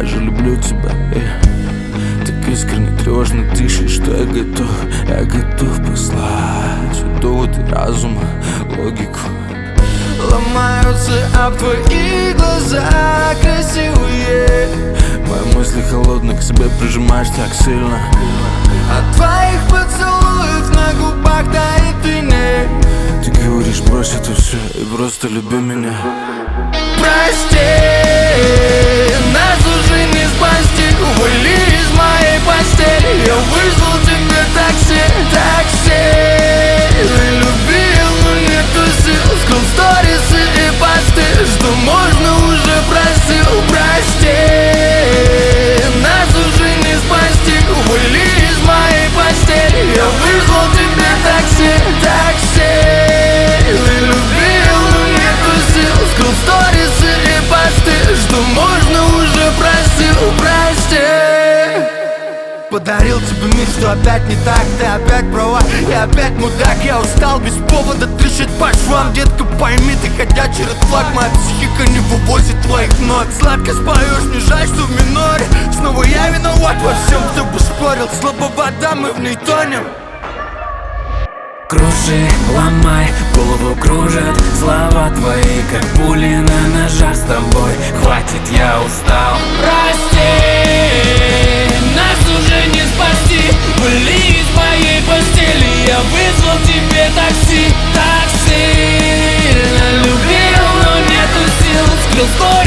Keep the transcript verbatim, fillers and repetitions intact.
я же люблю тебя, эй. Так искренне, тревожно дышишь, что я готов, я готов послать все доводы разума, логику. Ломаются об твои глаза красивые. Мои мысли холодные, к себе прижимаешь так сильно. От твоих поцелуев на губах тает иней. Ты говоришь, брось это все и просто люби меня. Прости, нас уже не спасти. Ували из моей постели. Я вызвал тебе такси, такси. Ты любил, но нету сил. Скрыл сторисы и посты, что можно уже просил. Прости, нас уже не спасти. Ували из моей постели. Я вызвал тебе такси, такси. Ты любил, но нету сил. Скрыл сторисы и посты, что можно уже просил. Прости. Подарил тебе мир, что опять не так. Ты опять права, я опять мудак. Я устал без повода трещать по швам. Детка, пойми, ты ходячий ред флаг. Моя психика не вывозит твоих нот. Сладко споешь, мне жаль, что в миноре. Снова я виноват во всем, кто бы спорил. Слабо вода, мы в ней тонем. Кружи, ломай, голову кружат слова твои, как пули на ножах. С тобой хватит, я устал. Прости, нас уже не спасти. Были из моей постели, я вызвал тебе такси. Так сильно любил, но нету сил. Скрыл